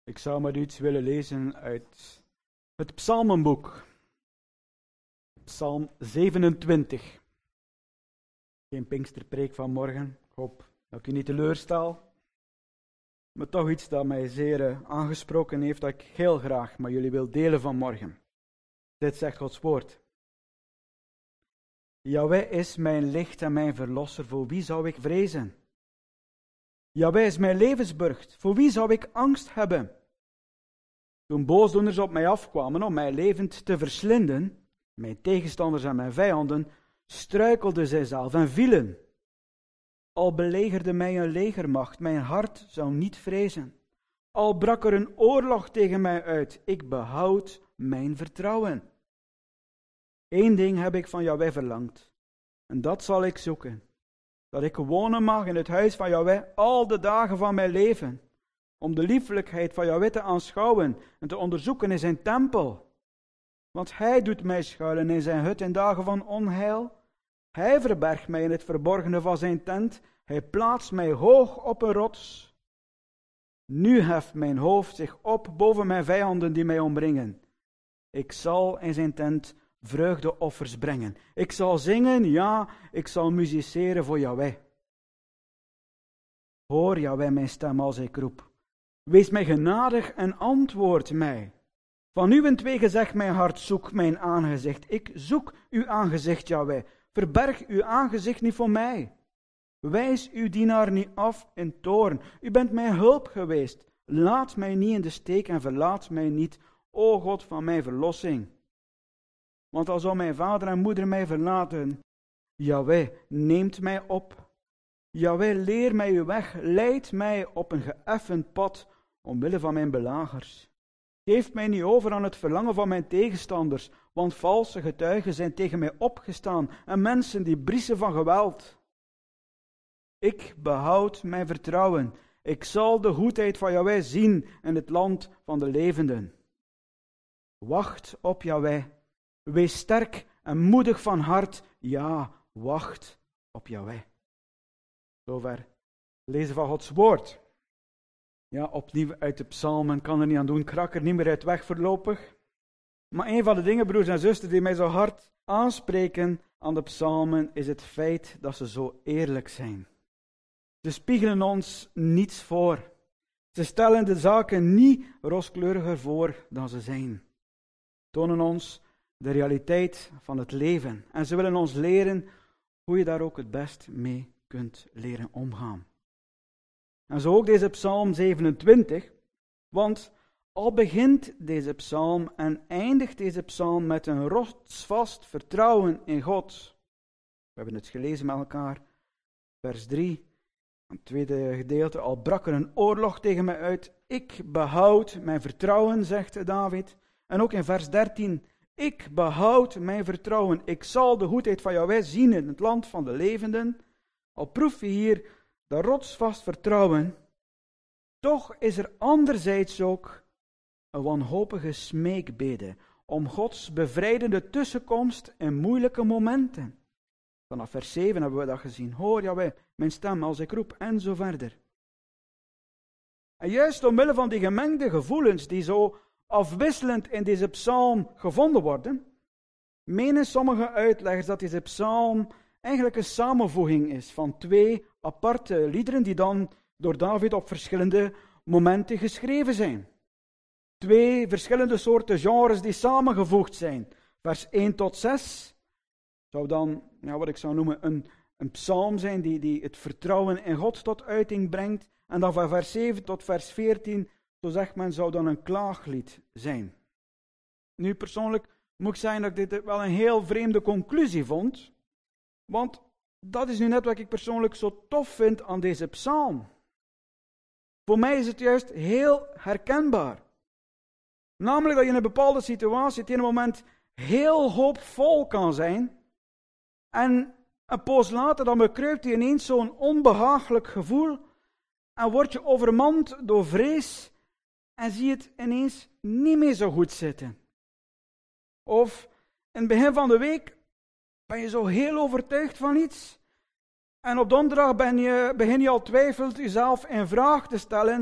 Ik zou met u iets willen lezen uit het Psalmenboek. Psalm 27. Geen Pinksterpreek van morgen. Ik hoop dat ik u niet teleurstel. Maar toch iets dat mij zeer aangesproken heeft, dat ik heel graag met jullie wil delen vanmorgen. Dit zegt Gods woord. Jahweh is mijn licht en mijn verlosser, voor wie zou ik vrezen? Jahweh is mijn levensburcht, voor wie zou ik angst hebben? Toen boosdoeners op mij afkwamen om mij levend te verslinden, mijn tegenstanders en mijn vijanden, struikelden zij zelf en vielen. Al belegerde mij een legermacht, mijn hart zou niet vrezen. Al brak er een oorlog tegen mij uit, ik behoud mijn vertrouwen. Eén ding heb ik van Jahweh verlangd, en dat zal ik zoeken. Dat ik wonen mag in het huis van Jahweh al de dagen van mijn leven, om de liefelijkheid van Jahweh te aanschouwen en te onderzoeken in zijn tempel. Want hij doet mij schuilen in zijn hut in dagen van onheil. Hij verbergt mij in het verborgene van zijn tent. Hij plaatst mij hoog op een rots. Nu heft mijn hoofd zich op boven mijn vijanden die mij omringen. Ik zal in zijn tent vreugdeoffers brengen. Ik zal zingen, ja, ik zal musiceren voor Jahweh. Hoor, Jahweh, mijn stem als ik roep. Wees mij genadig en antwoord mij. Van uwentwege zegt mijn hart, zoek mijn aangezicht. Ik zoek uw aangezicht, Jahweh. Verberg uw aangezicht niet voor mij. Wijs uw dienaar niet af in toorn. U bent mijn hulp geweest. Laat mij niet in de steek en verlaat mij niet, o God van mijn verlossing. Want al zou mijn vader en moeder mij verlaten, Jahweh neemt mij op. Jahweh, leer mij uw weg, leid mij op een geëffend pad, omwille van mijn belagers. Geef mij niet over aan het verlangen van mijn tegenstanders, want valse getuigen zijn tegen mij opgestaan en mensen die briezen van geweld. Ik behoud mijn vertrouwen. Ik zal de goedheid van Jahweh zien in het land van de levenden. Wacht op Jahweh. Wees sterk en moedig van hart. Ja, wacht op Jahweh. Zover lezen van Gods woord. Ja, opnieuw uit de psalmen, kan er niet aan doen, krak er niet meer uit weg voorlopig. Maar een van de dingen, broers en zusters, die mij zo hard aanspreken aan de psalmen, is het feit dat ze zo eerlijk zijn. Ze spiegelen ons niets voor. Ze stellen de zaken niet rooskleuriger voor dan ze zijn. Tonen ons de realiteit van het leven. En ze willen ons leren hoe je daar ook het best mee kunt leren omgaan. En zo ook deze psalm 27, want al begint deze psalm en eindigt deze psalm met een rotsvast vertrouwen in God. We hebben het gelezen met elkaar, vers 3, het tweede gedeelte, al brak er een oorlog tegen mij uit, ik behoud mijn vertrouwen, zegt David. En ook in vers 13, ik behoud mijn vertrouwen, ik zal de goedheid van Jahweh zien in het land van de levenden. Al proef je hier dat rotsvast vertrouwen, toch is er anderzijds ook een wanhopige smeekbede om Gods bevrijdende tussenkomst in moeilijke momenten. Vanaf vers 7 hebben we dat gezien. Hoor Jahweh, mijn stem als ik roep, en zo verder. En juist omwille van die gemengde gevoelens die zo afwisselend in deze psalm gevonden worden, menen sommige uitleggers dat deze psalm eigenlijk een samenvoeging is van twee aparte liederen die dan door David op verschillende momenten geschreven zijn. Twee verschillende soorten genres die samengevoegd zijn. Vers 1 tot 6 zou dan, wat ik zou noemen, een psalm zijn die het vertrouwen in God tot uiting brengt. En dan van vers 7 tot vers 14, zo zegt men, zou dan een klaaglied zijn. Nu persoonlijk moet ik zeggen dat ik dit wel een heel vreemde conclusie vond. Want dat is nu net wat ik persoonlijk zo tof vind aan deze psalm. Voor mij is het juist heel herkenbaar. Namelijk dat je in een bepaalde situatie het ene moment heel hoopvol kan zijn. En een poos later dan bekruipt je ineens zo'n onbehaaglijk gevoel. En word je overmand door vrees. En zie je het ineens niet meer zo goed zitten. Of in het begin van de week ben je zo heel overtuigd van iets. En op donderdag begin je al twijfeld jezelf in vraag te stellen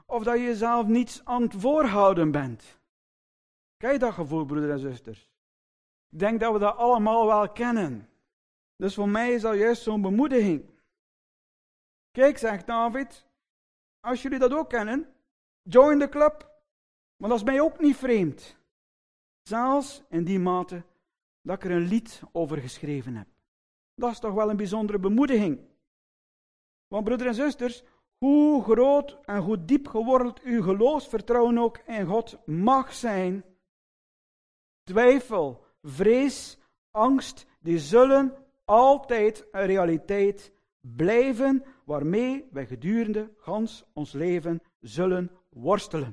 of dat je jezelf niets aan het voorhouden bent. Ken je dat gevoel, broeders en zusters? Ik denk dat we dat allemaal wel kennen. Dus voor mij is dat juist zo'n bemoediging. Kijk, zegt David, als jullie dat ook kennen, join the club. Maar dat is mij ook niet vreemd. Zelfs in die mate dat ik er een lied over geschreven heb. Dat is toch wel een bijzondere bemoediging. Want broeders en zusters, hoe groot en hoe diep geworteld uw geloofsvertrouwen ook in God mag zijn, twijfel, vrees, angst, die zullen altijd een realiteit blijven waarmee wij gedurende gans ons leven zullen worstelen.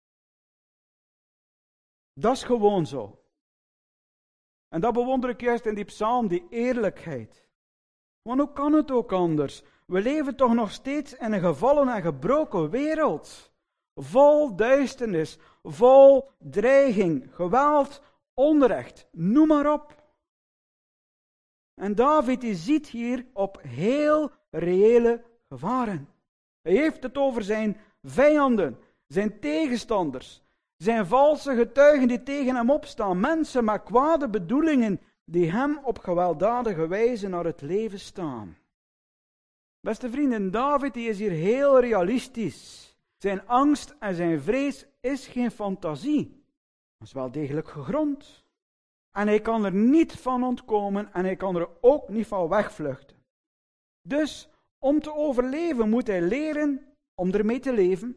Dat is gewoon zo. En dat bewonder ik juist in die psalm, die eerlijkheid. Want hoe kan het ook anders? We leven toch nog steeds in een gevallen en gebroken wereld. Vol duisternis, vol dreiging, geweld, onrecht, noem maar op. En David die ziet hier op heel reële gevaren. Hij heeft het over zijn vijanden, zijn tegenstanders, zijn valse getuigen die tegen hem opstaan, mensen met kwade bedoelingen die hem op gewelddadige wijze naar het leven staan. Beste vrienden, David die is hier heel realistisch. Zijn angst en zijn vrees is geen fantasie. Dat is wel degelijk gegrond. En hij kan er niet van ontkomen en hij kan er ook niet van wegvluchten. Dus om te overleven moet hij leren om ermee te leven.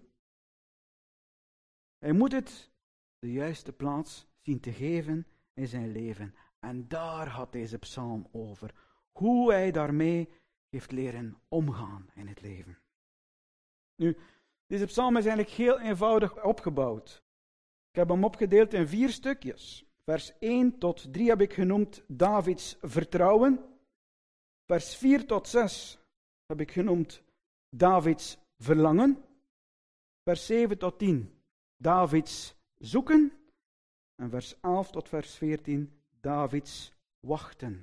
Hij moet het de juiste plaats zien te geven in zijn leven. En daar gaat deze psalm over. Hoe hij daarmee heeft leren omgaan in het leven. Nu, deze psalm is eigenlijk heel eenvoudig opgebouwd. Ik heb hem opgedeeld in 4 stukjes. Vers 1 tot 3 heb ik genoemd Davids vertrouwen. Vers 4 tot 6 heb ik genoemd Davids verlangen. Vers 7 tot 10 Davids zoeken. En vers 11 tot vers 14 Davids wachten.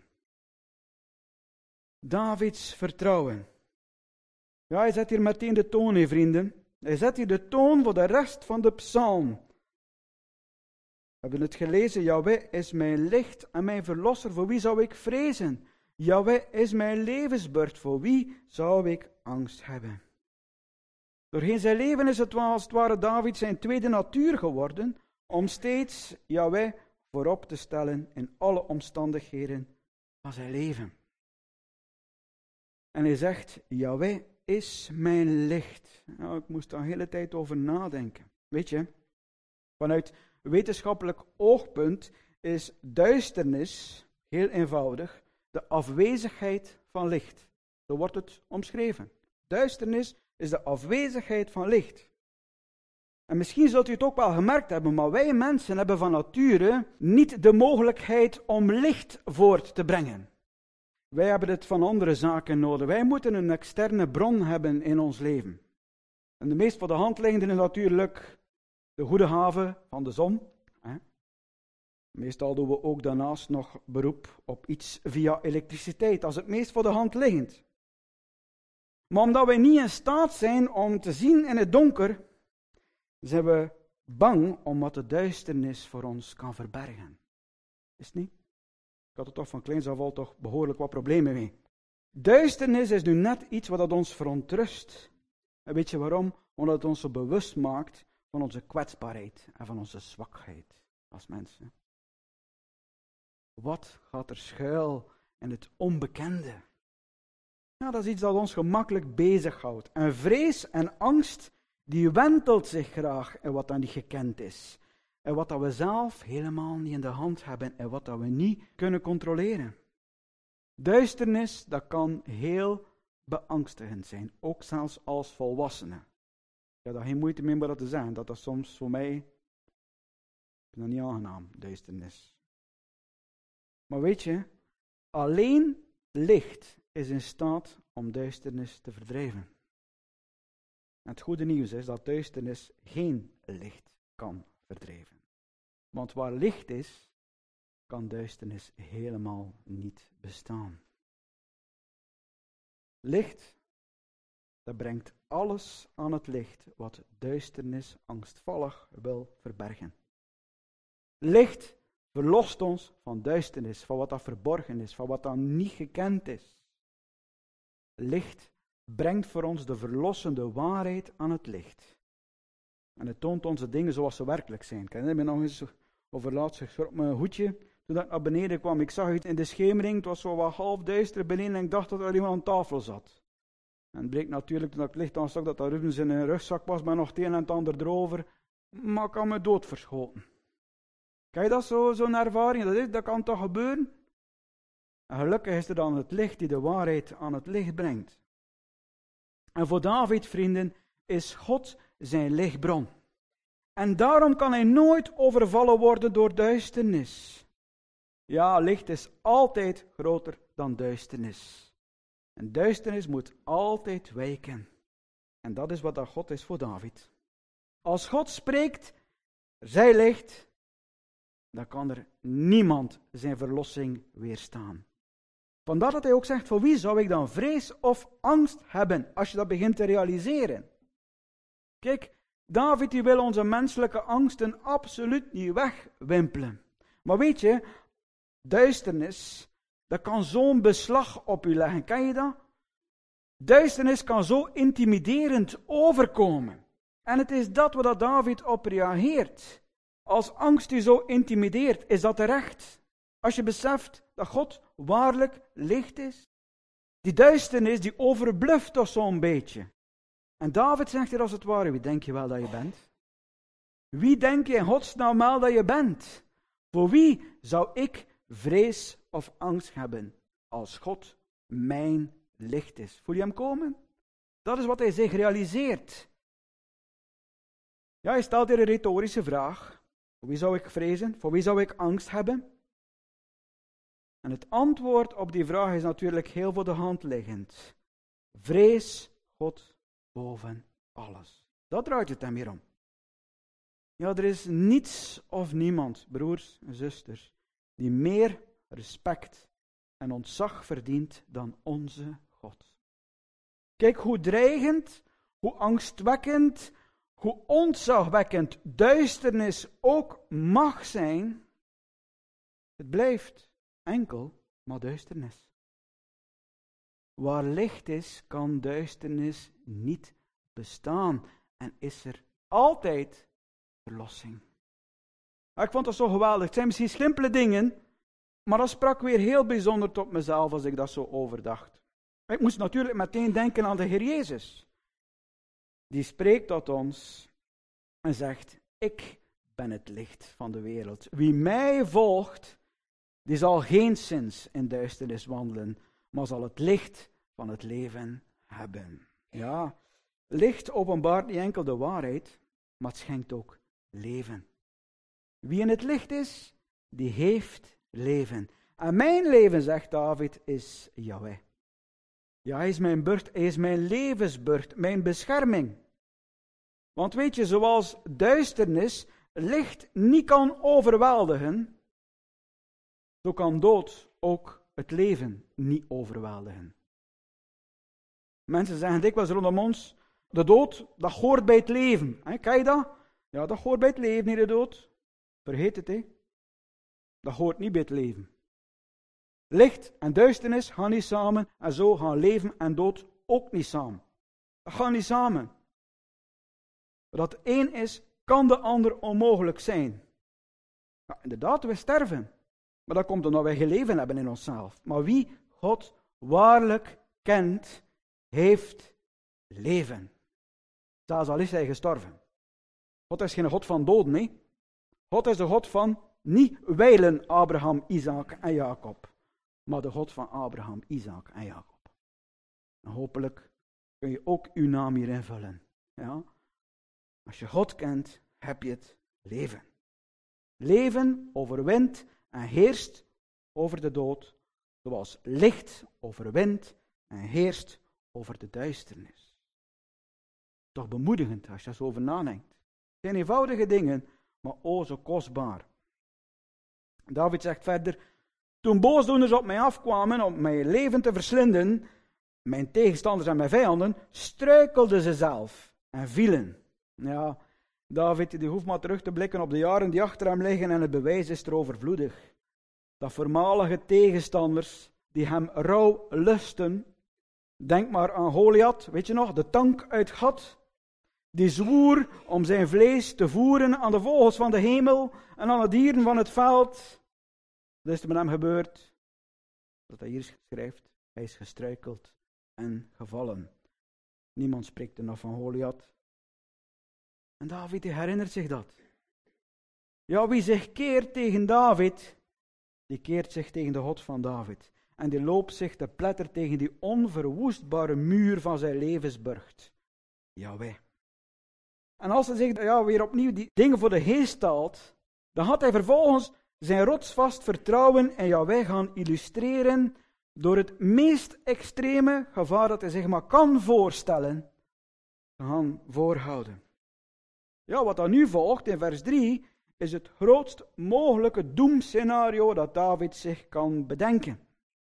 Davids vertrouwen. Ja, hij zet hier meteen de toon, hè, vrienden. Hij zet hier de toon voor de rest van de psalm. We hebben het gelezen, Jahweh is mijn licht en mijn verlosser, voor wie zou ik vrezen? Jahweh is mijn levensburcht, voor wie zou ik angst hebben? Doorheen zijn leven is het als het ware David zijn tweede natuur geworden, om steeds Jahweh voorop te stellen in alle omstandigheden van zijn leven. En hij zegt, Jahweh is mijn licht. Nou, ik moest daar een hele tijd over nadenken. Weet je, vanuit wetenschappelijk oogpunt is duisternis, heel eenvoudig, de afwezigheid van licht. Zo wordt het omschreven. Duisternis is de afwezigheid van licht. En misschien zult u het ook wel gemerkt hebben, maar wij mensen hebben van nature niet de mogelijkheid om licht voort te brengen. Wij hebben het van andere zaken nodig. Wij moeten een externe bron hebben in ons leven. En de meest voor de hand liggende is natuurlijk de goede haven van de zon. Meestal doen we ook daarnaast nog beroep op iets via elektriciteit. Dat is het meest voor de hand liggend. Maar omdat wij niet in staat zijn om te zien in het donker, zijn we bang om wat de duisternis voor ons kan verbergen. Is het niet? Ik had er toch van kleins af al toch behoorlijk wat problemen mee. Duisternis is nu net iets wat ons verontrust. En weet je waarom? Omdat het ons zo bewust maakt van onze kwetsbaarheid en van onze zwakheid als mensen. Wat gaat er schuil in het onbekende? Ja, dat is iets dat ons gemakkelijk bezighoudt. En vrees en angst, die wentelt zich graag in wat dan niet gekend is. En wat dat we zelf helemaal niet in de hand hebben en wat dat we niet kunnen controleren. Duisternis, dat kan heel beangstigend zijn, ook zelfs als volwassene. Ik heb daar geen moeite mee om dat te zeggen, dat is soms voor mij niet aangenaam, duisternis. Maar weet je, alleen licht is in staat om duisternis te verdrijven. En het goede nieuws is dat duisternis geen licht kan verdrijven. Want waar licht is, kan duisternis helemaal niet bestaan. Licht dat brengt alles aan het licht wat duisternis angstvallig wil verbergen. Licht verlost ons van duisternis, van wat dat verborgen is, van wat dat niet gekend is. Licht brengt voor ons de verlossende waarheid aan het licht. En het toont ons de dingen zoals ze werkelijk zijn. Ik herinner me nog eens over laatst, ik schrok mijn hoedje toen ik naar beneden kwam. Ik zag iets in de schemering, het was zo wat half duister beneden en ik dacht dat er iemand aan tafel zat. En het bleek natuurlijk toen ik het licht aanstak dat Ruben zijn rugzak was, maar nog het een en het ander erover. Maar ik had me doodverschoten. Kijk dat zo'n ervaring? Dat kan toch gebeuren? En gelukkig is er dan het licht die de waarheid aan het licht brengt. En voor David, vrienden, is God zijn lichtbron. En daarom kan hij nooit overvallen worden door duisternis. Ja, licht is altijd groter dan duisternis. En duisternis moet altijd wijken. En dat is wat dat God is voor David. Als God spreekt, zij licht, dan kan er niemand zijn verlossing weerstaan. Vandaar dat hij ook zegt, voor wie zou ik dan vrees of angst hebben, als je dat begint te realiseren. Kijk, David die wil onze menselijke angsten absoluut niet wegwimpelen. Maar weet je, duisternis, dat kan zo'n beslag op u leggen. Ken je dat? Duisternis kan zo intimiderend overkomen. En het is dat waar David op reageert. Als angst u zo intimideert, is dat terecht? Als je beseft dat God waarlijk licht is. Die duisternis, die overbluft toch zo'n beetje. En David zegt hier als het ware, wie denk je wel dat je bent? Wie denk je in godsnaam wel dat je bent? Voor wie zou ik vrees of angst hebben als God mijn licht is? Voel je hem komen? Dat is wat hij zich realiseert. Ja, hij stelt hier een retorische vraag. Voor wie zou ik vrezen? Voor wie zou ik angst hebben? En het antwoord op die vraag is natuurlijk heel voor de hand liggend. Vrees God boven alles. Dat draait het hem hier om. Ja, er is niets of niemand, broers en zusters, die meer respect en ontzag verdient dan onze God. Kijk hoe dreigend, hoe angstwekkend, hoe ontzagwekkend duisternis ook mag zijn. Het blijft enkel maar duisternis. Waar licht is, kan duisternis niet bestaan en is er altijd verlossing. Ik vond dat zo geweldig. Het zijn misschien simpele dingen, maar dat sprak weer heel bijzonder tot mezelf als ik dat zo overdacht. Ik moest natuurlijk meteen denken aan de Heer Jezus. Die spreekt tot ons en zegt, ik ben het licht van de wereld. Wie mij volgt, die zal geenszins in duisternis wandelen, maar zal het licht van het leven hebben. Ja, licht openbaart niet enkel de waarheid, maar het schenkt ook leven. Wie in het licht is, die heeft leven. En mijn leven, zegt David, is Yahweh. Ja, hij is mijn burcht, hij is mijn levensburcht, mijn bescherming. Want weet je, zoals duisternis licht niet kan overweldigen, zo kan dood ook het leven niet overweldigen. Mensen zeggen dikwijls rondom ons, de dood, dat hoort bij het leven. Ken je dat? Ja, dat hoort bij het leven, niet de dood. Vergeet het, hè. Dat hoort niet bij het leven. Licht en duisternis gaan niet samen en zo gaan leven en dood ook niet samen. Dat gaat niet samen. Dat de een is, kan de ander onmogelijk zijn. Ja, inderdaad, we sterven. Maar dat komt omdat wij geen leven hebben in onszelf. Maar wie God waarlijk kent, heeft leven. Zelfs al is hij gestorven. God is geen God van doden, nee. God is de God van niet wijlen Abraham, Isaac en Jacob. Maar de God van Abraham, Isaac en Jacob. En hopelijk kun je ook uw naam hier invullen. Ja? Als je God kent, heb je het leven. Leven overwint en heerst over de dood, zoals licht overwint en heerst over de duisternis. Toch bemoedigend als je er zo over nadenkt. Het zijn eenvoudige dingen, maar o zo kostbaar. David zegt verder, toen boosdoeners op mij afkwamen om mijn leven te verslinden, mijn tegenstanders en mijn vijanden, struikelden ze zelf en vielen. Ja, David die hoeft maar terug te blikken op de jaren die achter hem liggen en het bewijs is er overvloedig. Dat voormalige tegenstanders die hem rauw lusten, denk maar aan Goliath, weet je nog, de tank uit Gat, die zwoer om zijn vlees te voeren aan de vogels van de hemel en aan de dieren van het veld. Wat is er met hem gebeurd? Dat hij hier schrijft, hij is gestruikeld en gevallen. Niemand spreekt er nog van Goliath. En David die herinnert zich dat. Ja, wie zich keert tegen David, die keert zich tegen de God van David. En die loopt zich te pletter tegen die onverwoestbare muur van zijn levensburcht. Jaweh. En als hij zich weer opnieuw die dingen voor de geest haalt, dan gaat hij vervolgens zijn rotsvast vertrouwen in Jaweh gaan illustreren door het meest extreme gevaar dat hij zich maar kan voorstellen, te gaan voorhouden. Ja, wat dan nu volgt in vers 3 is het grootst mogelijke doemscenario dat David zich kan bedenken.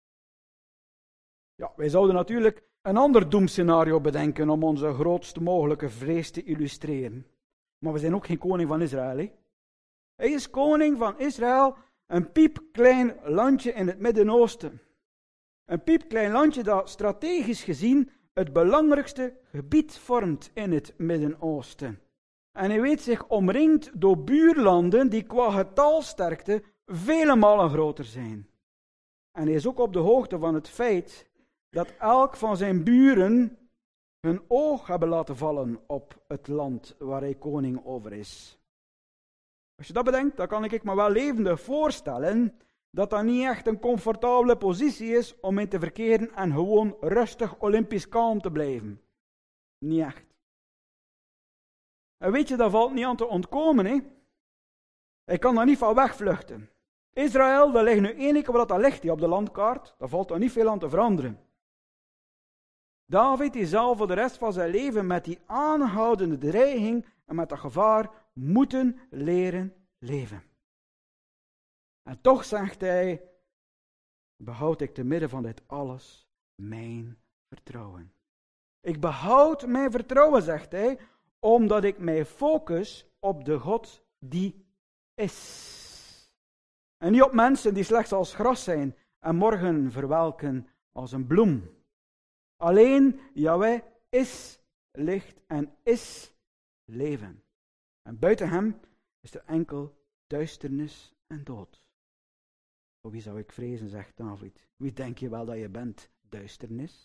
Ja, wij zouden natuurlijk een ander doemscenario bedenken om onze grootst mogelijke vrees te illustreren. Maar we zijn ook geen koning van Israël. Hè? Hij is koning van Israël, een piepklein landje in het Midden-Oosten. Een piepklein landje dat strategisch gezien het belangrijkste gebied vormt in het Midden-Oosten. En hij weet zich omringd door buurlanden die qua getalsterkte vele malen groter zijn. En hij is ook op de hoogte van het feit dat elk van zijn buren hun oog hebben laten vallen op het land waar hij koning over is. Als je dat bedenkt, dan kan ik me wel levendig voorstellen dat dat niet echt een comfortabele positie is om in te verkeren en gewoon rustig olympisch kalm te blijven. Niet echt. En weet je, dat valt niet aan te ontkomen, hè? Hij kan daar niet van wegvluchten. Israël, dat ligt nu één keer waar dat ligt, op de landkaart. Daar valt er niet veel aan te veranderen. David die zal voor de rest van zijn leven met die aanhoudende dreiging en met dat gevaar moeten leren leven. En toch zegt hij, behoud ik te midden van dit alles mijn vertrouwen. Ik behoud mijn vertrouwen, zegt hij, omdat ik mij focus op de God die is. En niet op mensen die slechts als gras zijn en morgen verwelken als een bloem. Alleen Jaweh is licht en is leven. En buiten hem is er enkel duisternis en dood. Voor wie zou ik vrezen, zegt David. Wie denk je wel dat je bent? Duisternis?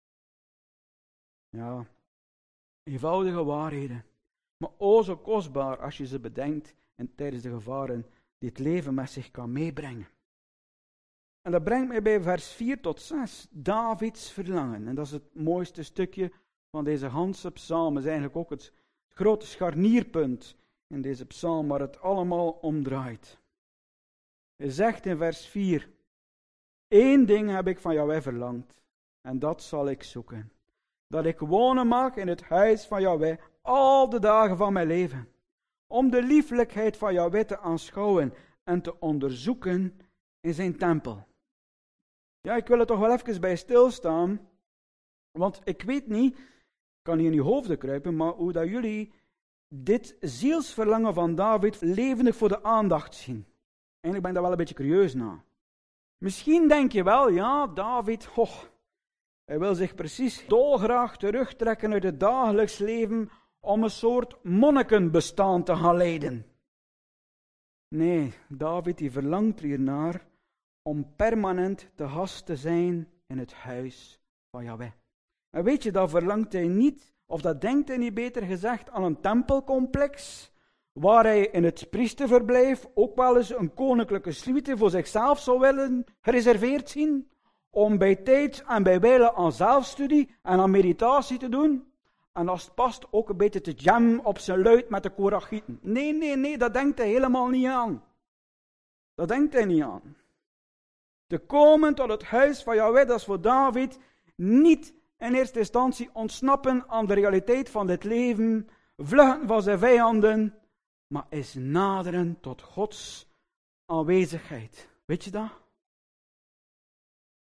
Ja, eenvoudige waarheden. Maar o zo kostbaar als je ze bedenkt en tijdens de gevaren die het leven met zich kan meebrengen. En dat brengt mij bij vers 4 tot 6, Davids verlangen. En dat is het mooiste stukje van deze ganse psalm. Het is eigenlijk ook het grote scharnierpunt in deze psalm waar het allemaal om draait. Hij zegt in vers 4, 'Eén ding heb ik van Jaweh verlangd, en dat zal ik zoeken. Dat ik wonen mag in het huis van Jaweh al de dagen van mijn leven. Om de lieflijkheid van Jaweh te aanschouwen en te onderzoeken in zijn tempel.' Ja, ik wil er toch wel even bij stilstaan, want ik weet niet, ik kan hier in uw hoofden kruipen, maar hoe dat jullie dit zielsverlangen van David levendig voor de aandacht zien. Eigenlijk ben ik daar wel een beetje curieus naar. Misschien denk je wel, ja, David, hij wil zich precies dolgraag terugtrekken uit het dagelijks leven om een soort monnikenbestaan te gaan leiden. Nee, David die verlangt hiernaar om permanent te gast te zijn in het huis van Jaweh. En weet je, dat verlangt hij niet, of dat denkt hij niet beter gezegd, aan een tempelcomplex, waar hij in het priesterverblijf ook wel eens een koninklijke suite voor zichzelf zou willen gereserveerd zien, om bij tijd en bij wijle aan zelfstudie en aan meditatie te doen, en als het past ook een beetje te jammen op zijn luid met de korachieten. Nee, dat denkt hij helemaal niet aan. Dat denkt hij niet aan. Te komen tot het huis van Jaweh, dat is voor David niet in eerste instantie ontsnappen aan de realiteit van dit leven, vluchten van zijn vijanden, maar is naderen tot Gods aanwezigheid. Weet je dat?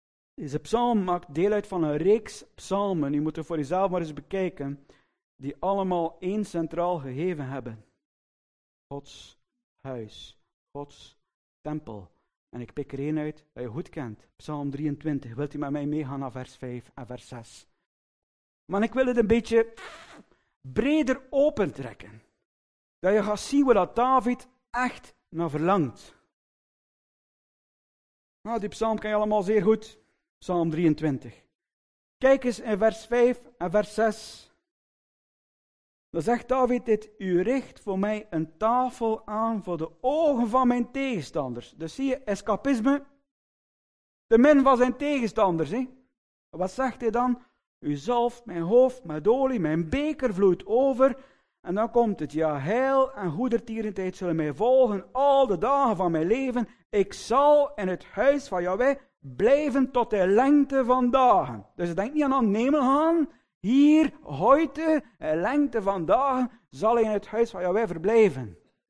Deze psalm maakt deel uit van een reeks psalmen. U moet het voor uzelf maar eens bekijken. Die allemaal één centraal gegeven hebben. Gods huis. Gods tempel. En ik pik er één uit dat je goed kent. Psalm 23. Wilt u met mij meegaan naar vers 5 en vers 6? Maar ik wil het een beetje breder opentrekken. Dat je gaat zien waar dat David echt naar verlangt. Nou, die psalm ken je allemaal zeer goed. Psalm 23. Kijk eens in vers 5 en vers 6. Dan zegt David dit: u richt voor mij een tafel aan voor de ogen van mijn tegenstanders. Dus zie je, escapisme, te min van zijn tegenstanders. Hè? Wat zegt hij dan? U zalft mijn hoofd met olie, mijn beker vloeit over. En dan komt het: ja, heil en goedertierenheid zullen mij volgen al de dagen van mijn leven. Ik zal in het huis van Jahweh blijven tot de lengte van dagen. Dus denk niet aan nemen gaan. Hier, heute, lengte van dagen, zal hij in het huis van Jahweh verblijven.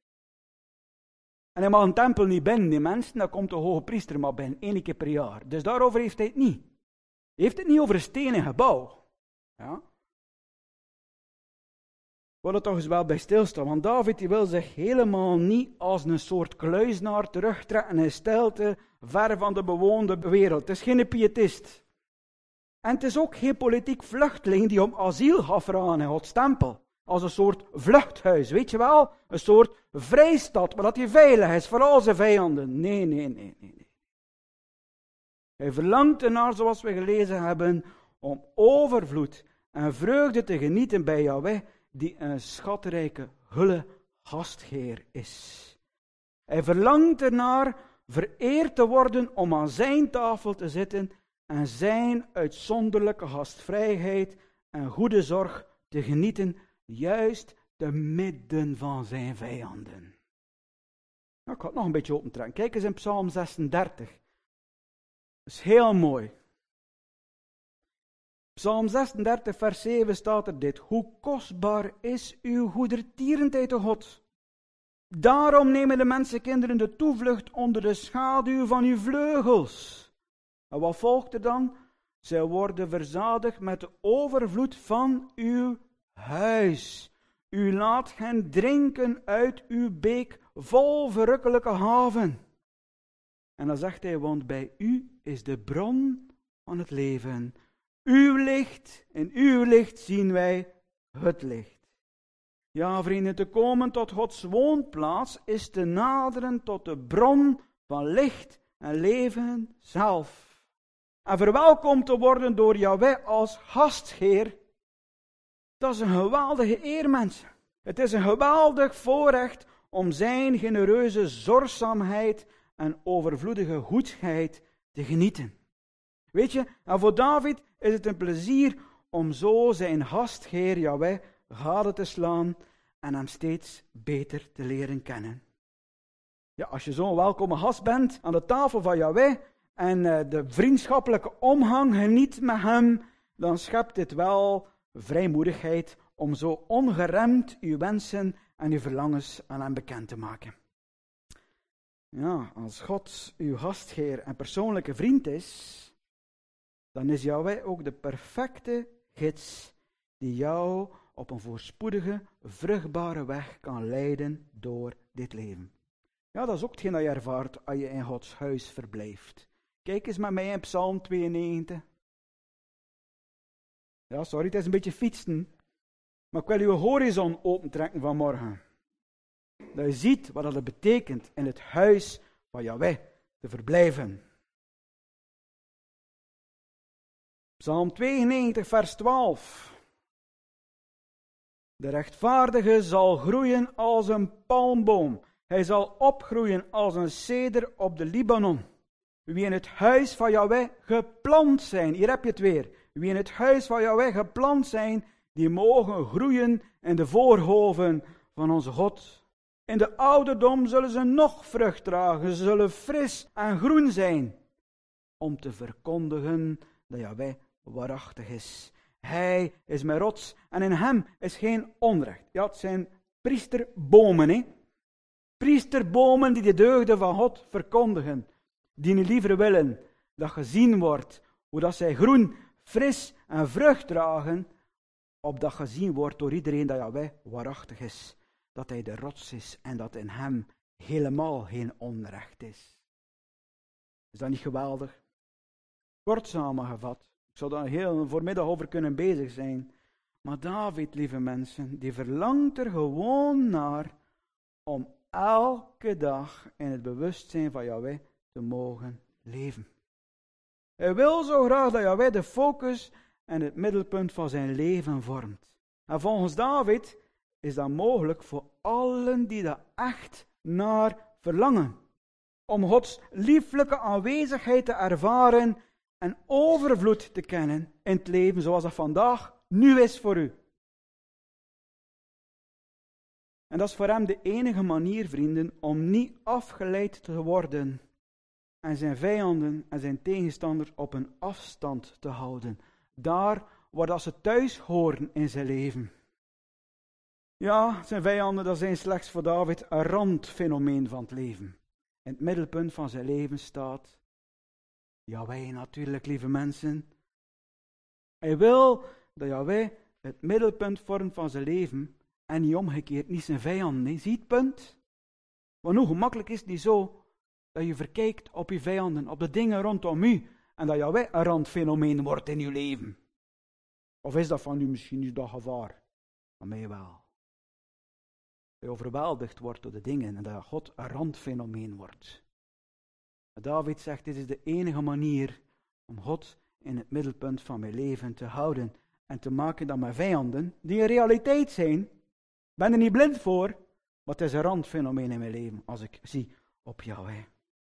En hij mag een tempel niet binnen, die mensen, dan komt de hoge priester maar binnen, 1 keer per jaar. Dus daarover heeft hij het niet. Hij heeft het niet over een stenen gebouw. Ja? Ik wil er toch eens wel bij stilstaan, want David die wil zich helemaal niet als een soort kluizenaar terugtrekken in stilte, ver van de bewoonde wereld. Het is geen pietist. En het is ook geen politiek vluchteling die om asiel gaat vragen in Gods tempel. Als een soort vluchthuis, weet je wel? Een soort vrijstad, maar dat hij veilig is voor al zijn vijanden. Nee. Hij verlangt ernaar, zoals we gelezen hebben, om overvloed en vreugde te genieten bij Jahweh, die een schatrijke, gulle gastheer is. Hij verlangt ernaar vereerd te worden om aan zijn tafel te zitten en zijn uitzonderlijke gastvrijheid en goede zorg te genieten, juist te midden van zijn vijanden. Nou, ik ga het nog een beetje opentrekken. Kijk eens in Psalm 36. Dat is heel mooi. Psalm 36, vers 7 staat er dit: hoe kostbaar is uw goedertierenheid, o God. Daarom nemen de mensenkinderen de toevlucht onder de schaduw van uw vleugels. En wat volgt er dan? Zij worden verzadigd met de overvloed van uw huis. U laat hen drinken uit uw beek vol verrukkelijke haven. En dan zegt hij: want bij u is de bron van het leven. Uw licht, in uw licht zien wij het licht. Ja, vrienden, te komen tot Gods woonplaats is te naderen tot de bron van licht en leven zelf. En verwelkomd te worden door Jahweh als gastheer, dat is een geweldige eer, mensen. Het is een geweldig voorrecht om zijn genereuze zorgzaamheid en overvloedige goedheid te genieten. Weet je, en voor David is het een plezier om zo zijn gastheer Jahweh gade te slaan en hem steeds beter te leren kennen. Ja, als je zo'n welkome gast bent aan de tafel van Jahweh en de vriendschappelijke omgang geniet met hem, dan schept dit wel vrijmoedigheid om zo ongeremd uw wensen en uw verlangens aan hem bekend te maken. Ja, als God uw gastheer en persoonlijke vriend is, dan is Jahweh ook de perfecte gids die jou op een voorspoedige, vruchtbare weg kan leiden door dit leven. Ja, dat is ook hetgeen dat je ervaart als je in Gods huis verblijft. Kijk eens met mij in Psalm 92. Ja, sorry, het is een beetje fietsen. Maar ik wil uw horizon opentrekken vanmorgen. Dat je ziet wat het betekent in het huis van Jahweh te verblijven. Psalm 92, vers 12. De rechtvaardige zal groeien als een palmboom. Hij zal opgroeien als een ceder op de Libanon. Wie in het huis van Jahweh geplant zijn, hier heb je het weer. Wie in het huis van Jahweh geplant zijn, die mogen groeien in de voorhoven van onze God. In de ouderdom zullen ze nog vrucht dragen, ze zullen fris en groen zijn, om te verkondigen dat Jahweh waarachtig is. Hij is mijn rots en in hem is geen onrecht. Ja, het zijn priesterbomen, hè. Priesterbomen die de deugden van God verkondigen. Die niet liever willen dat gezien wordt Hoe dat zij groen, fris en vrucht dragen, opdat gezien wordt door iedereen dat Jahweh waarachtig is. Dat hij de rots is en dat in hem helemaal geen onrecht is. Is dat niet geweldig? Kort samengevat. Ik zou daar heel voormiddag over kunnen bezig zijn. Maar David, lieve mensen, die verlangt er gewoon naar om elke dag in het bewustzijn van Jahweh te mogen leven. Hij wil zo graag dat Jahweh de focus en het middelpunt van zijn leven vormt. En volgens David is dat mogelijk voor allen die daar echt naar verlangen. Om Gods lieflijke aanwezigheid te ervaren en overvloed te kennen in het leven zoals dat vandaag nu is voor u. En dat is voor hem de enige manier, vrienden, om niet afgeleid te worden en zijn vijanden en zijn tegenstanders op een afstand te houden. Daar waar dat ze thuis horen in zijn leven. Ja, zijn vijanden, dat zijn slechts voor David een randfenomeen van het leven. In het middelpunt van zijn leven staat Jahweh natuurlijk, lieve mensen. Hij wil dat Jahweh het middelpunt vormt van zijn leven en niet omgekeerd, niet zijn vijanden. Nee, zie het punt? Want hoe gemakkelijk is het niet zo dat je verkijkt op je vijanden, op de dingen rondom u en dat Jahweh een randfenomeen wordt in uw leven? Of is dat van u misschien niet dat gevaar? Van mij wel. Dat je overweldigd wordt door de dingen en dat God een randfenomeen wordt. Maar David zegt, dit is de enige manier om God in het middelpunt van mijn leven te houden en te maken dat mijn vijanden, die een realiteit zijn, ik ben er niet blind voor, maar het is een randfenomeen in mijn leven als ik zie op Jahweh.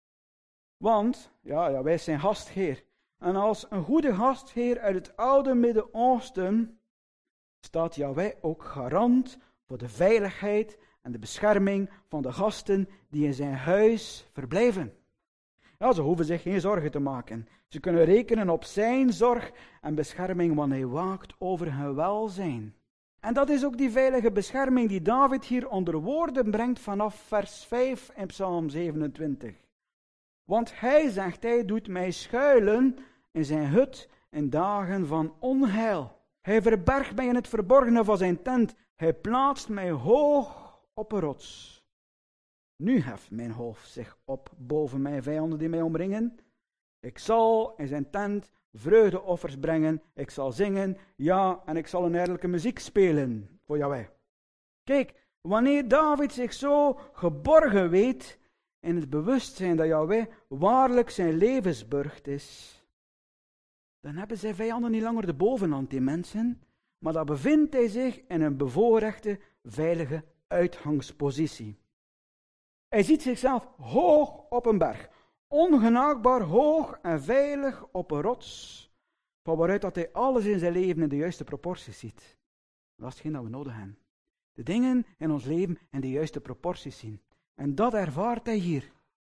Want, ja, wij zijn gastheer. En als een goede gastheer uit het oude Midden-Oosten staat Jahweh ook garant voor de veiligheid en de bescherming van de gasten die in zijn huis verblijven. Ja, ze hoeven zich geen zorgen te maken. Ze kunnen rekenen op zijn zorg en bescherming wanneer hij waakt over hun welzijn. En dat is ook die veilige bescherming die David hier onder woorden brengt vanaf vers 5 in Psalm 27. Want hij zegt, hij doet mij schuilen in zijn hut in dagen van onheil. Hij verbergt mij in het verborgene van zijn tent. Hij plaatst mij hoog op een rots. Nu heft mijn hoofd zich op boven mijn vijanden die mij omringen. Ik zal in zijn tent vreugdeoffers brengen. Ik zal zingen, ja, en ik zal een heerlijke muziek spelen voor Jahweh. Kijk, wanneer David zich zo geborgen weet in het bewustzijn dat Jahweh waarlijk zijn levensburcht is, dan hebben zijn vijanden niet langer de bovenhand, die mensen, maar dan bevindt hij zich in een bevoorrechte, veilige uitgangspositie. Hij ziet zichzelf hoog op een berg, ongenaakbaar hoog en veilig op een rots, van waaruit dat hij alles in zijn leven in de juiste proporties ziet. Dat is hetgeen dat we nodig hebben. De dingen in ons leven in de juiste proporties zien. En dat ervaart hij hier.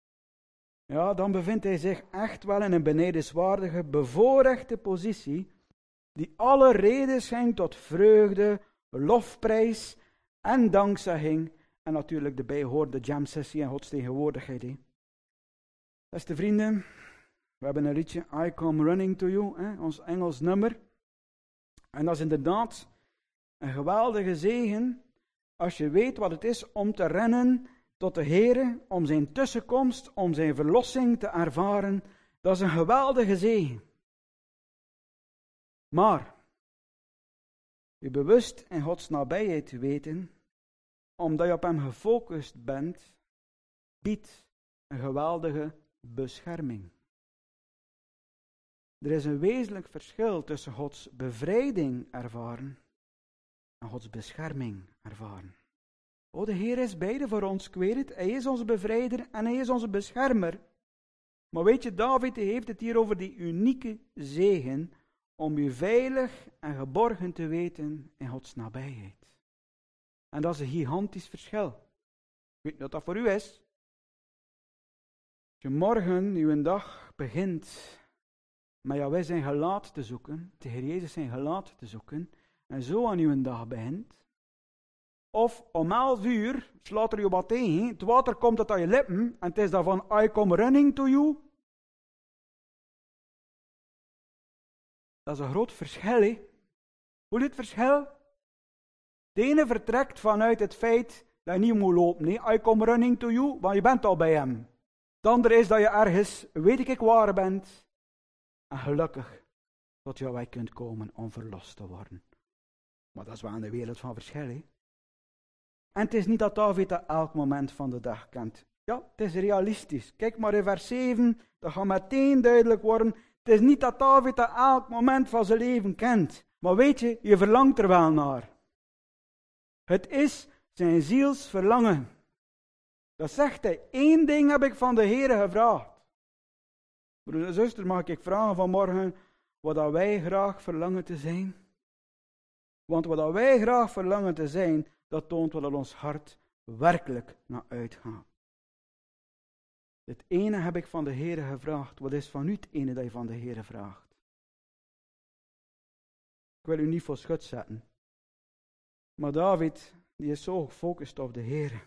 Ja, dan bevindt hij zich echt wel in een benijdenswaardige, bevoorrechte positie, die alle reden schenkt tot vreugde, lofprijs en dankzegging, en natuurlijk de bijhoorde jam-sessie en Gods tegenwoordigheid. Beste vrienden, we hebben een liedje, I Come Running to You, ons Engels nummer. En dat is inderdaad een geweldige zegen, als je weet wat het is om te rennen tot de Heere, om zijn tussenkomst, om zijn verlossing te ervaren. Dat is een geweldige zegen. Maar, je bewust in Gods nabijheid te weten, omdat je op hem gefocust bent, biedt een geweldige bescherming. Er is een wezenlijk verschil tussen Gods bevrijding ervaren en Gods bescherming ervaren. O, de Heer is beide voor ons, ik weet het. Hij is onze bevrijder en hij is onze beschermer. Maar weet je, David heeft het hier over die unieke zegen om je veilig en geborgen te weten in Gods nabijheid. En dat is een gigantisch verschil. Ik weet niet wat dat voor u is. Als je morgen uw dag begint met Jahweh zijn gelaat te zoeken, de Heer Jezus zijn gelaat te zoeken, en zo aan uw dag begint, of om 11:00 slaat er je wat tegen, het water komt uit je lippen, en het is dan van I come running to you. Dat is een groot verschil, hè. Voel je het verschil? De ene vertrekt vanuit het feit dat je niet moet lopen. Nee. I come running to you, want je bent al bij hem. Het andere is dat je ergens, weet ik waar bent, en gelukkig tot jouw weg kunt komen om verlost te worden. Maar dat is wel in de wereld van verschil, hè. En het is niet dat David dat elk moment van de dag kent. Ja, het is realistisch. Kijk maar in vers 7, dat gaat meteen duidelijk worden. Het is niet dat David dat elk moment van zijn leven kent. Maar weet je, je verlangt er wel naar. Het is zijn ziels verlangen. Dat zegt hij. 1 ding heb ik van de Heere gevraagd. Broeder en zuster, mag ik vragen vanmorgen wat dat wij graag verlangen te zijn? Want wat dat wij graag verlangen te zijn, dat toont wat ons hart werkelijk naar uitgaat. Het ene heb ik van de Heere gevraagd. Wat is van u het ene dat je van de Heere vraagt? Ik wil u niet voor schut zetten. Maar David, die is zo gefocust op de Heere.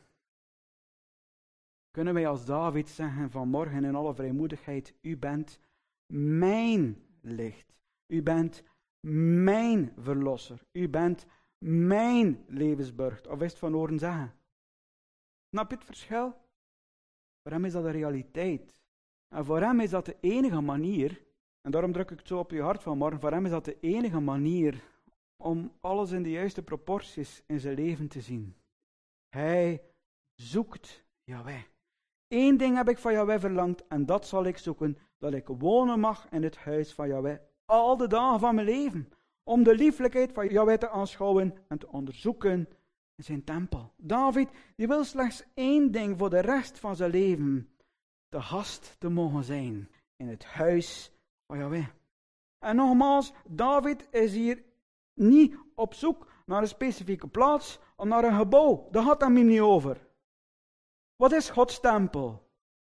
Kunnen wij als David zeggen vanmorgen in alle vrijmoedigheid, u bent mijn licht. U bent mijn verlosser. U bent mijn levensburcht. Of is het van oren zeggen? Snap je het verschil? Voor hem is dat de realiteit. En voor hem is dat de enige manier, en daarom druk ik het zo op je hart vanmorgen, voor hem is dat de enige manier om alles in de juiste proporties in zijn leven te zien. Hij zoekt Jahweh. 1 ding heb ik van Jahweh verlangd en dat zal ik zoeken, dat ik wonen mag in het huis van Jahweh al de dagen van mijn leven. Om de lieflijkheid van Jahweh te aanschouwen en te onderzoeken in zijn tempel. David, die wil slechts 1 ding voor de rest van zijn leven. De gast te mogen zijn in het huis van Jahweh. En nogmaals, David is hier niet op zoek naar een specifieke plaats of naar een gebouw. Daar gaat het hem niet over. Wat is Gods tempel?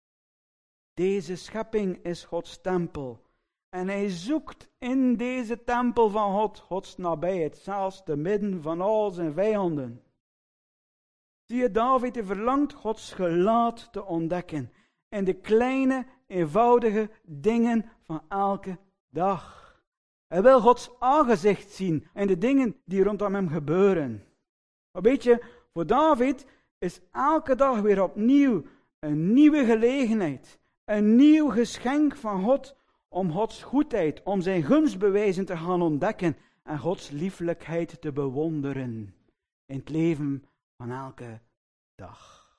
Deze schepping is Gods tempel. En hij zoekt in deze tempel van God, Gods nabijheid, zelfs te midden van al zijn vijanden. Zie je, David verlangt Gods gelaat te ontdekken in de kleine, eenvoudige dingen van elke dag. Hij wil Gods aangezicht zien in de dingen die rondom hem gebeuren. Maar weet je, voor David is elke dag weer opnieuw een nieuwe gelegenheid, een nieuw geschenk van God om Gods goedheid, om zijn gunstbewijzen te gaan ontdekken en Gods lieflijkheid te bewonderen in het leven van elke dag.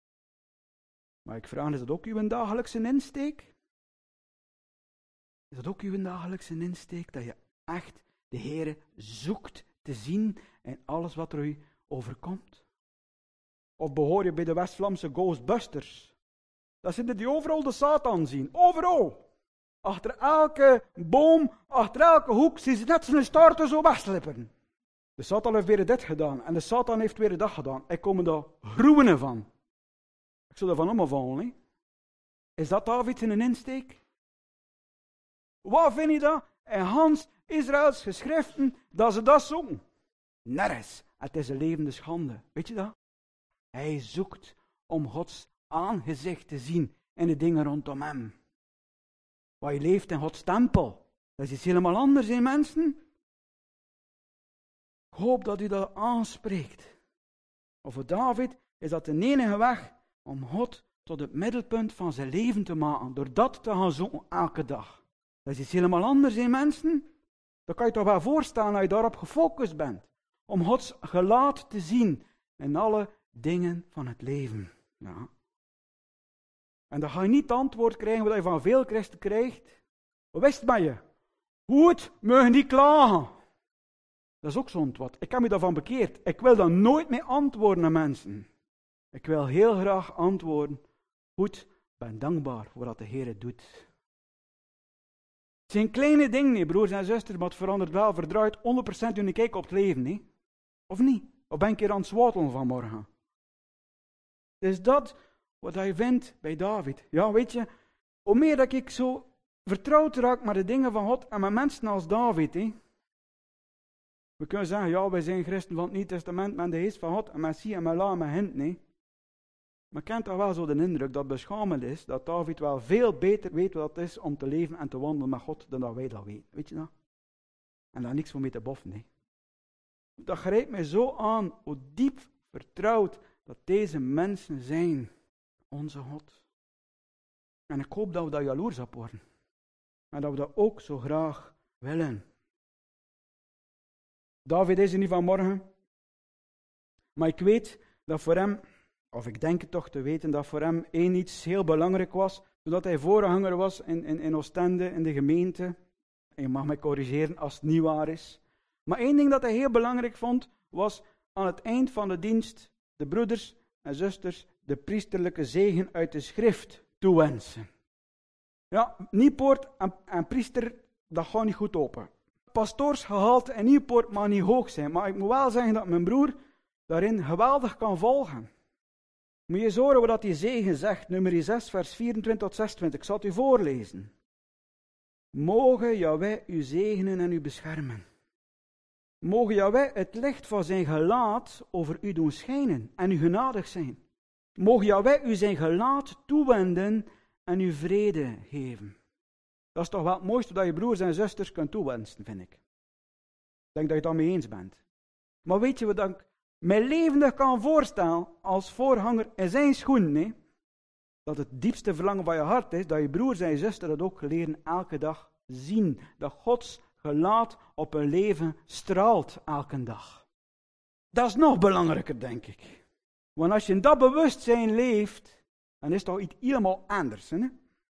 Maar ik vraag, is dat ook uw dagelijkse insteek? Is dat ook uw dagelijkse insteek, dat je echt de Heere zoekt te zien in alles wat er u overkomt? Of behoor je bij de West-Vlaamse Ghostbusters? Dat zijn die overal de Satan zien, overal. Achter elke boom, achter elke hoek, zien ze net zijn staarten zo wegslippen. De Satan heeft weer dit gedaan en de Satan heeft weer dat gedaan. Ik kom daar gruwenen van. Ik zal er van allemaal vallen. Is dat David in een insteek? Wat vind je dat in Hans Israëls geschriften dat ze dat zoeken? Nergens. Het is een levende schande. Weet je dat? Hij zoekt om Gods aangezicht te zien in de dingen rondom hem. Waar je leeft in Gods tempel. Dat is iets helemaal anders, hè, mensen? Ik hoop dat u dat aanspreekt. Maar voor David is dat de enige weg om God tot het middelpunt van zijn leven te maken. Door dat te gaan zoeken elke dag. Dat is iets helemaal anders, hè, mensen? Dan kan je toch wel voorstellen dat je daarop gefocust bent. Om Gods gelaat te zien in alle dingen van het leven. Ja. En dan ga je niet het antwoord krijgen wat je van veel christen krijgt. Wist ben je? Goed, mogen niet klagen. Dat is ook zo'n wat. Ik heb me daarvan bekeerd. Ik wil dan nooit meer antwoorden aan mensen. Ik wil heel graag antwoorden. Goed, ben dankbaar voor wat de Heer het doet. Het zijn kleine dingen, nee, broers en zusters, maar het verandert wel, verdraait 100% hun kijk op het leven, nee? Of niet? Of ben ik hier aan het zwatelen vanmorgen? Dus dat wat je vindt bij David. Ja, weet je, hoe meer dat ik zo vertrouwd raak met de dingen van God en met mensen als David, hè? We kunnen zeggen, ja, wij zijn christen van het Nieuw Testament met de geest van God en met zie en met la en met hint, nee. Maar ik heb toch wel zo de indruk dat het beschamend is dat David wel veel beter weet wat het is om te leven en te wandelen met God dan dat wij dat weten. Weet je dat? En daar niks voor mee te boffen. Nee. Dat grijpt mij zo aan hoe diep vertrouwd dat deze mensen zijn. Onze God. En ik hoop dat we daar jaloers op worden. En dat we dat ook zo graag willen. David is er niet vanmorgen. Maar ik weet dat voor hem, of ik denk het toch te weten, dat voor hem één iets heel belangrijk was. Zodat hij voorganger was in Oostende, in de gemeente. En je mag mij corrigeren als het niet waar is. Maar één ding dat hij heel belangrijk vond, was aan het eind van de dienst de broeders en zusters de priesterlijke zegen uit de schrift toewensen. Ja, Nieuwpoort en priester, dat gaat niet goed open. Pastoorsgehalte en Nieuwpoort mag niet hoog zijn, maar ik moet wel zeggen dat mijn broer daarin geweldig kan volgen. Moet je eens horen wat die zegen zegt, nummer 6, vers 24 tot 26. Ik zal het u voorlezen. Mogen Jahweh u zegenen en u beschermen. Mogen Jahweh het licht van zijn gelaat over u doen schijnen en u genadig zijn. Mogen Jahweh u zijn gelaat toewenden en u vrede geven. Dat is toch wel het mooiste dat je broers en zusters kunt toewensen, vind ik. Ik denk dat je het daarmee eens bent. Maar weet je wat ik mij levendig kan voorstellen als voorganger in zijn schoenen, nee? Dat het diepste verlangen van je hart is, dat je broers en je zuster dat ook leren elke dag zien. Dat Gods gelaat op hun leven straalt elke dag. Dat is nog belangrijker, denk ik. Want als je in dat bewustzijn leeft, dan is het toch iets helemaal anders. Hè?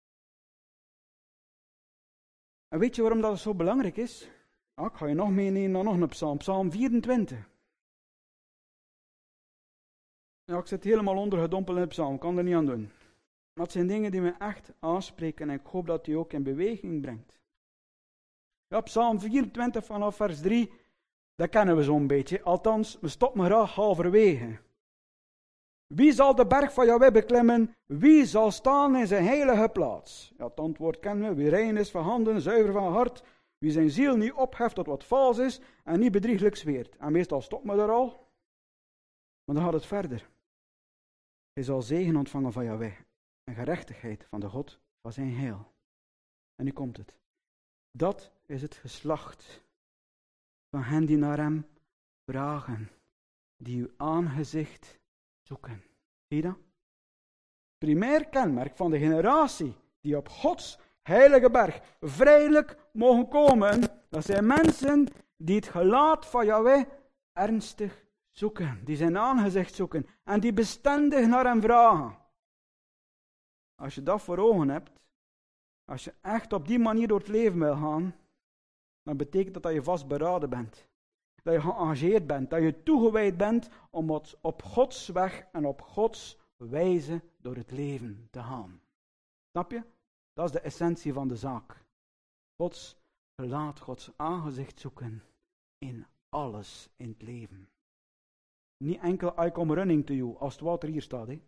En weet je waarom dat zo belangrijk is? Nou, ik ga je nog meenemen naar nog een psalm. Psalm 24. Ja, ik zit helemaal ondergedompeld in de psalm. Ik kan er niet aan doen. Maar het zijn dingen die me echt aanspreken en ik hoop dat die ook in beweging brengt. Ja, Psalm 24 vanaf vers 3, dat kennen we zo'n beetje. Althans, we stoppen graag halverwege. Wie zal de berg van Jahweh beklimmen? Wie zal staan in zijn heilige plaats? Ja, het antwoord kennen we. Wie rein is van handen, zuiver van hart. Wie zijn ziel niet opheft tot wat vals is en niet bedrieglijk zweert. En meestal stopt me daar al. Maar dan gaat het verder. Hij zal zegen ontvangen van Jahweh en gerechtigheid van de God van zijn heil. En nu komt het. Dat is het geslacht van hen die naar hem vragen, die uw aangezicht zoeken. Zie je dat? Primair kenmerk van de generatie die op Gods heilige berg vrijelijk mogen komen, dat zijn mensen die het gelaat van Jahweh ernstig zoeken, die zijn aangezicht zoeken en die bestendig naar hem vragen. Als je dat voor ogen hebt, als je echt op die manier door het leven wil gaan, dan betekent dat je vastberaden bent. Dat je geëngageerd bent, dat je toegewijd bent om op Gods weg en op Gods wijze door het leven te gaan. Snap je? Dat is de essentie van de zaak. Gods gelaat, Gods aangezicht zoeken in alles in het leven. Niet enkel I come running to you, als het water hier staat. Hè?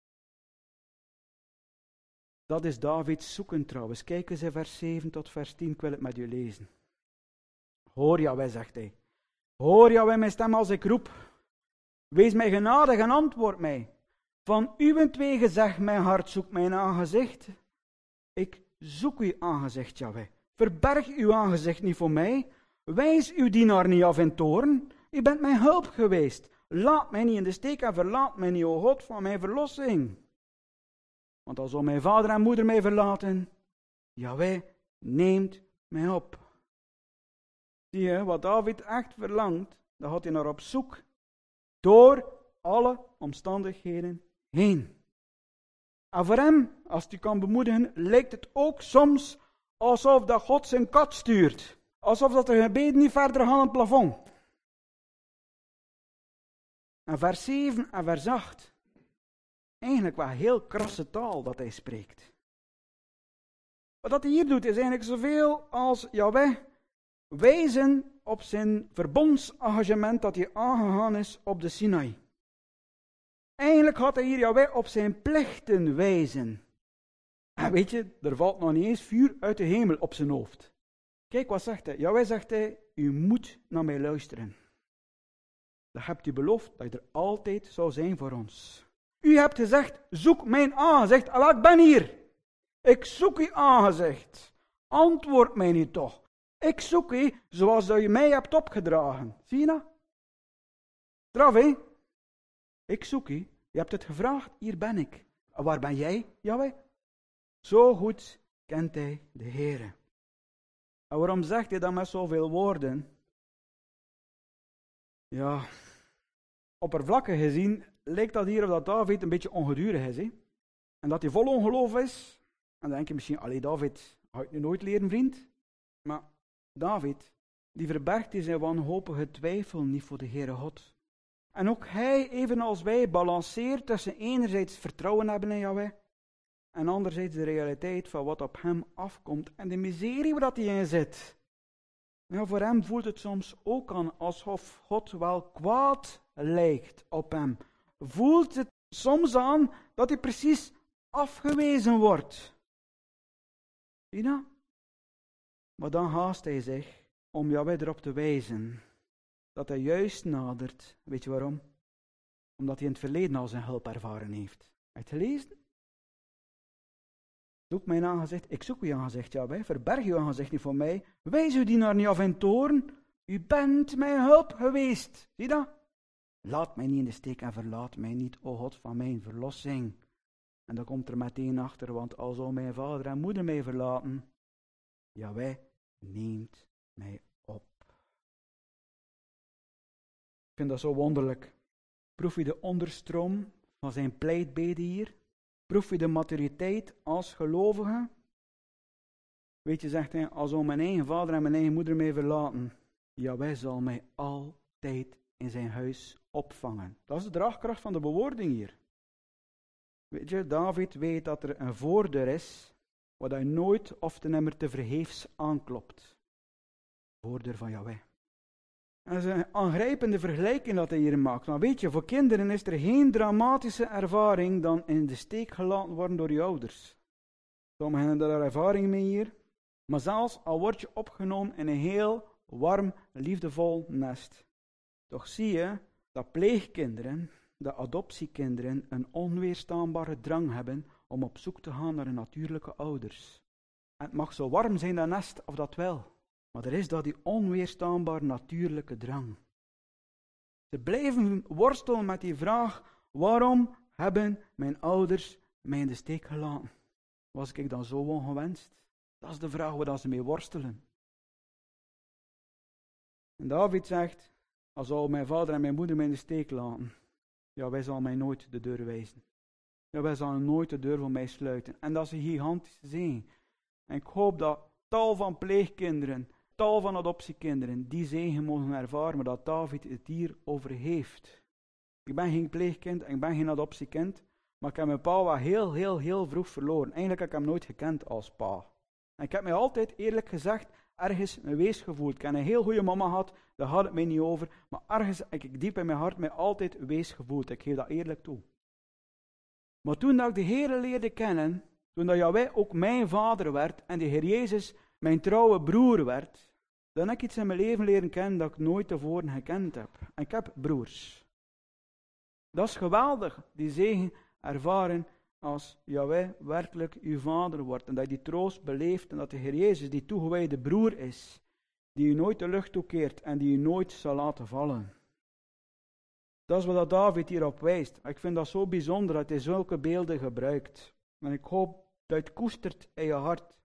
Dat is Davids zoeken trouwens. Kijk eens in vers 7 tot vers 10, ik wil het met u lezen. Hoor Jahweh, zegt hij. Hoor Jahweh mijn stem als ik roep. Wees mij genadig en antwoord mij. Van uwentwege zegt mijn hart, zoek mijn aangezicht. Ik zoek uw aangezicht, Jahweh. Verberg uw aangezicht niet voor mij. Wijs uw dienaar niet af in toorn. U bent mijn hulp geweest. Laat mij niet in de steek en verlaat mij niet, o God, van mijn verlossing. Want al zal mijn vader en moeder mij verlaten, Jahweh neemt mij op. Zie je, wat David echt verlangt, daar gaat hij naar op zoek. Door alle omstandigheden heen. En voor hem, als hij kan bemoedigen, lijkt het ook soms alsof dat God zijn kat stuurt. Alsof dat de gebeden niet verder gaan aan het plafond. En vers 7 en vers 8. Eigenlijk wel heel krasse taal dat hij spreekt. Wat hij hier doet is eigenlijk zoveel als Jahweh wijzen op zijn verbondsengagement dat hij aangegaan is op de Sinaï. Eigenlijk had hij hier Jahweh op zijn plichten wijzen. En weet je, er valt nog niet eens vuur uit de hemel op zijn hoofd. Kijk wat zegt hij. Jahweh zegt hij, u moet naar mij luisteren. Dat hebt u beloofd dat je er altijd zou zijn voor ons. U hebt gezegd, zoek mijn aangezicht. Wel, ik ben hier. Ik zoek uw aangezicht. Antwoord mij nu toch. Ik zoek u zoals dat je mij hebt opgedragen. Zie je dat? Straf, hè? Ik zoek u. Je hebt het gevraagd, hier ben ik. En waar ben jij, Jahweh? Zo goed kent hij de Heere. En waarom zegt hij dat met zoveel woorden? Ja, oppervlakkig gezien lijkt dat hier of dat David een beetje ongedurig is. Hè? En dat hij vol ongeloof is. En dan denk je misschien, allee David, ga je nu nooit leren, vriend? Maar David, die verbergt in zijn wanhopige twijfel niet voor de Heere God. En ook hij, evenals wij, balanceert tussen enerzijds vertrouwen hebben in Jahweh en anderzijds de realiteit van wat op hem afkomt en de miserie waar hij in zit. Ja, voor hem voelt het soms ook aan alsof God wel kwaad lijkt op hem. Voelt het soms aan dat hij precies afgewezen wordt. Zie je dat? Maar dan haast hij zich om Jahweh erop te wijzen dat hij juist nadert. Weet je waarom? Omdat hij in het verleden al zijn hulp ervaren heeft. Heb je het gelezen? Zoek mijn aangezicht, ik zoek uw aangezicht, Jahweh. Verberg uw aangezicht niet voor mij. Wijs uw dienaar niet af in toorn. U bent mijn hulp geweest. Zie je dat? Laat mij niet in de steek en verlaat mij niet, o God van mijn verlossing. En dan komt er meteen achter, want al zou mijn vader en moeder mij verlaten, Jahweh neemt mij op. Ik vind dat zo wonderlijk. Proef je de onderstroom van zijn pleitbede hier? Proef je de maturiteit als gelovige? Weet je, zegt hij, al zou mijn eigen vader en mijn eigen moeder mij verlaten, Jahweh zal mij altijd in zijn huis opvangen. Dat is de draagkracht van de bewoording hier. Weet je, David weet dat er een voordeur is, waar hij nooit of te nimmer te vergeefs aanklopt. Voordeur van Jahweh. En dat is een aangrijpende vergelijking dat hij hier maakt. Maar weet je, voor kinderen is er geen dramatische ervaring dan in de steek gelaten worden door je ouders. Sommigen hebben daar ervaring mee hier. Maar zelfs al word je opgenomen in een heel warm, liefdevol nest. Toch zie je dat pleegkinderen, de adoptiekinderen, een onweerstaanbare drang hebben om op zoek te gaan naar hun natuurlijke ouders. En het mag zo warm zijn, dat nest, of dat wel. Maar er is dat die onweerstaanbaar natuurlijke drang. Ze blijven worstelen met die vraag, waarom hebben mijn ouders mij in de steek gelaten? Was ik dan zo ongewenst? Dat is de vraag waar ze mee worstelen. En David zegt, als zou mijn vader en mijn moeder mij in de steek laten, ja, wij zal mij nooit de deur wijzen. Ja, wij zullen nooit de deur voor mij sluiten. En dat is een gigantische zegen. En ik hoop dat tal van pleegkinderen, tal van adoptiekinderen die zegen mogen ervaren, maar dat David het hier over heeft. Ik ben geen pleegkind en ik ben geen adoptiekind, maar ik heb mijn pa wel heel vroeg verloren. Eigenlijk heb ik hem nooit gekend als pa. En ik heb mij altijd, eerlijk gezegd, ergens een wees gevoeld. Ik heb een heel goede mama gehad, daar had het mij niet over, maar ergens heb ik diep in mijn hart mij altijd wees gevoeld. Ik geef dat eerlijk toe. Maar toen dat ik de Heere leerde kennen, toen dat Jahweh ook mijn vader werd en de Heer Jezus mijn trouwe broer werd, dan heb ik iets in mijn leven leren kennen dat ik nooit tevoren gekend heb. En ik heb broers. Dat is geweldig, die zegen ervaren als Jahweh werkelijk uw vader wordt. En dat je die troost beleeft en dat de Heer Jezus die toegewijde broer is, die u nooit de lucht toekeert en die u nooit zal laten vallen. Dat is wat David hierop wijst. Ik vind dat zo bijzonder dat hij zulke beelden gebruikt. En ik hoop dat je het koestert in je hart.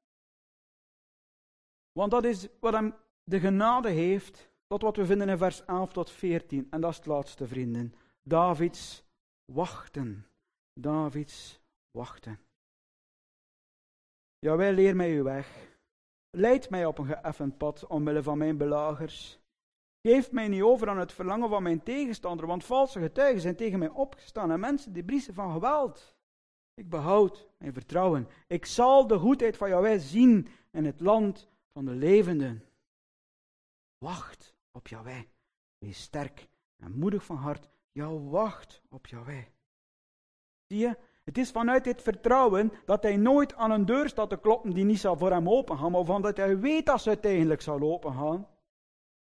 Want dat is wat hem de genade heeft, tot wat we vinden in vers 11 tot 14. En dat is het laatste, vrienden. Davids wachten. Davids wachten. Jawel, leer mij uw weg. Leid mij op een geëffend pad, omwille van mijn belagers. Geef mij niet over aan het verlangen van mijn tegenstander, want valse getuigen zijn tegen mij opgestaan en mensen die briesen van geweld. Ik behoud mijn vertrouwen. Ik zal de goedheid van Jahweh zien in het land van de levenden. Wacht op Jahweh. Wees sterk en moedig van hart. Ja, wacht op Jahweh. Zie je, het is vanuit dit vertrouwen dat hij nooit aan een deur staat te kloppen die niet zal voor hem opengaan, maar van dat hij weet dat ze uiteindelijk zal opengaan.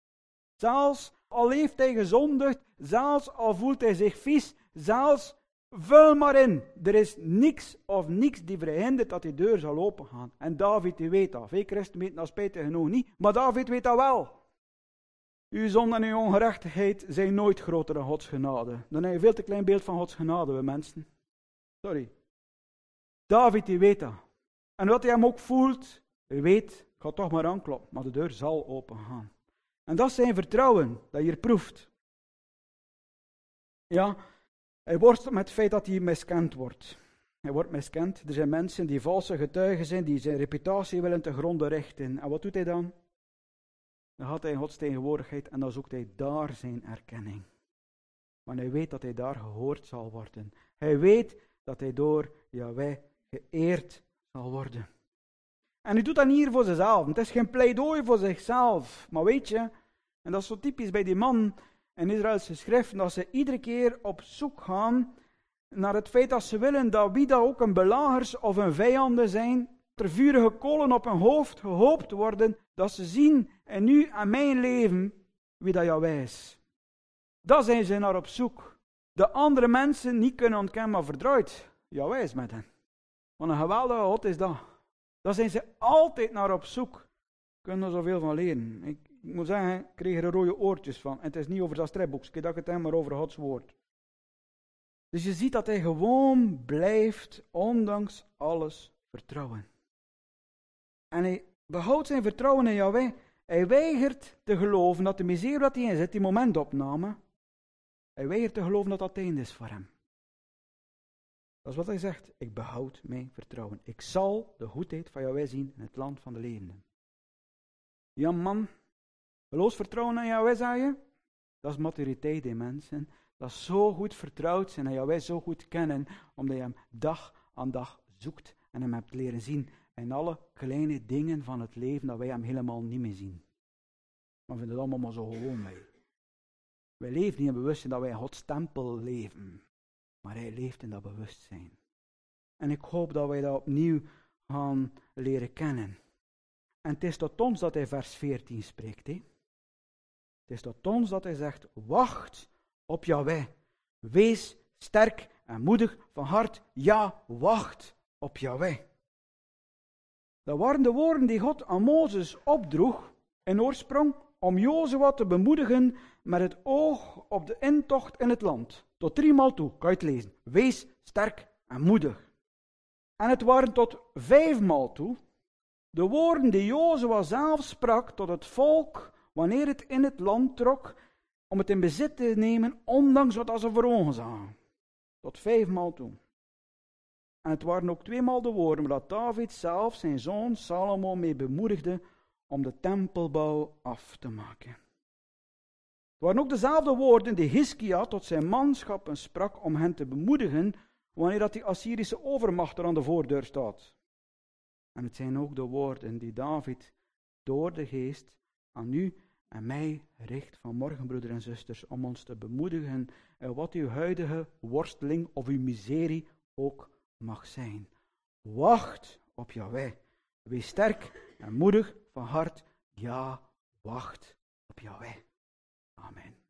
Zelfs al heeft hij gezondigd, zelfs al voelt hij zich vies, zelfs vul maar in. Er is niks of niks die verhindert dat die deur zal opengaan. En David die weet dat. Veel christen weten dat spijtig genoeg niet. Maar David weet dat wel. Uw zonde en uw ongerechtigheid zijn nooit groter dan Gods genade. Dan heb je een veel te klein beeld van Gods genade, we mensen. Sorry. David die weet dat. En wat hij hem ook voelt, hij weet, ik ga toch maar aankloppen, maar de deur zal opengaan. En dat is zijn vertrouwen, dat je hier proeft. Ja, hij worstelt met het feit dat hij miskend wordt. Hij wordt miskend. Er zijn mensen die valse getuigen zijn, die zijn reputatie willen te gronde richten. En wat doet hij dan? Dan gaat hij in Gods tegenwoordigheid en dan zoekt hij daar zijn erkenning. Want hij weet dat hij daar gehoord zal worden. Hij weet dat hij door Jahweh geëerd zal worden. En hij doet dat niet hier voor zichzelf. Het is geen pleidooi voor zichzelf. Maar weet je, en dat is zo typisch bij die man in Israëlse schriften, dat ze iedere keer op zoek gaan naar het feit dat ze willen dat wie dat ook een belagers of een vijanden zijn, ter vurige kolen op hun hoofd gehoopt worden, dat ze zien en nu aan mijn leven wie dat Jahweh is. Daar zijn ze naar op zoek. De andere mensen niet kunnen ontkennen, maar vertrouwd. Jahweh is met hen. Wat een geweldige God is dat. Daar zijn ze altijd naar op zoek. Kunnen er zoveel van leren. Ik moet zeggen, ik kreeg er rode oortjes van. En het is niet over dat stripboekje, dat het maar over Gods woord. Dus je ziet dat hij gewoon blijft, ondanks alles, vertrouwen. En hij behoudt zijn vertrouwen in Jahweh. Hij weigert te geloven dat de miserie dat hij in zit, die momentopname, hij weigert te geloven dat dat het einde is voor hem. Dat is wat hij zegt. Ik behoud mijn vertrouwen. Ik zal de goedheid van Jahweh zien in het land van de levenden. Ja man, geloofsvertrouwen aan Jahweh, zei je? Dat is maturiteit in mensen. Dat is zo goed vertrouwd zijn en Jahweh zo goed kennen, omdat je hem dag aan dag zoekt en hem hebt leren zien. En alle kleine dingen van het leven dat wij hem helemaal niet meer zien. Maar we vinden het allemaal maar zo gewoon mee. Wij leven niet in bewustzijn dat wij in Gods tempel leven. Maar hij leeft in dat bewustzijn. En ik hoop dat wij dat opnieuw gaan leren kennen. En het is tot ons dat hij vers 14 spreekt. Hè? Het is tot ons dat hij zegt, wacht op Jahweh. Wees sterk en moedig van hart. Ja, wacht op Jahweh. Dat waren de woorden die God aan Mozes opdroeg in oorsprong om Jozua te bemoedigen met het oog op de intocht in het land. Tot 3 maal toe, kan je het lezen. Wees sterk en moedig. En het waren tot 5 maal toe de woorden die Jozua zelf sprak tot het volk wanneer het in het land trok om het in bezit te nemen, ondanks wat ze voor ogen zagen. Tot 5 maal toe. En het waren ook 2 maal de woorden waar David zelf zijn zoon Salomo mee bemoedigde om de tempelbouw af te maken. Het waren ook dezelfde woorden die Hiskia tot zijn manschappen sprak om hen te bemoedigen wanneer dat die Assyrische overmacht er aan de voordeur staat. En het zijn ook de woorden die David door de geest aan u en mij richt vanmorgen, broeders en zusters, om ons te bemoedigen in wat uw huidige worsteling of uw miserie ook mag zijn. Wacht op Jahweh. Wees sterk en moedig van hart. Ja, wacht op Jahweh. Amen.